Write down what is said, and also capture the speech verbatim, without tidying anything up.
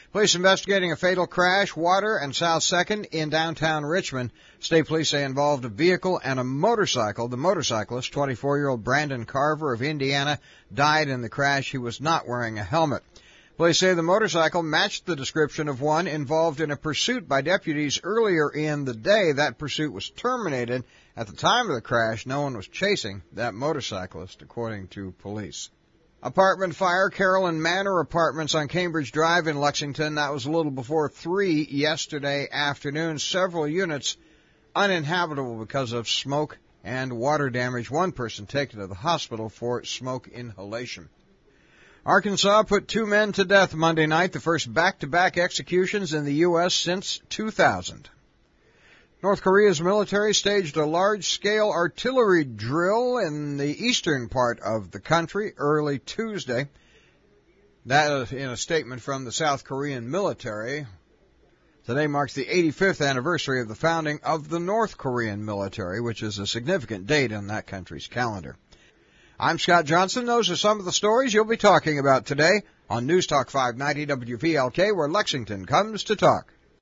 Police investigating a fatal crash, Water and South second in downtown Richmond. State police say involved a vehicle and a motorcycle. The motorcyclist, twenty-four-year-old Brandon Carver of Indiana, died in the crash. He was not wearing a helmet. Police say the motorcycle matched the description of one involved in a pursuit by deputies earlier in the day. That pursuit was terminated. At the time of the crash, no one was chasing that motorcyclist, according to police. Apartment fire, Carolyn Manor Apartments on Cambridge Drive in Lexington. That was a little before three yesterday afternoon. Several units uninhabitable because of smoke and water damage. One person taken to the hospital for smoke inhalation. Arkansas put two men to death Monday night, the first back-to-back executions in the U S since two thousand. North Korea's military staged a large-scale artillery drill in the eastern part of the country early Tuesday. That in a statement from the South Korean military. Today marks the eighty-fifth anniversary of the founding of the North Korean military, which is a significant date on that country's calendar. I'm Scott Johnson. Those are some of the stories you'll be talking about today on News Talk five ninety W V L K, where Lexington comes to talk.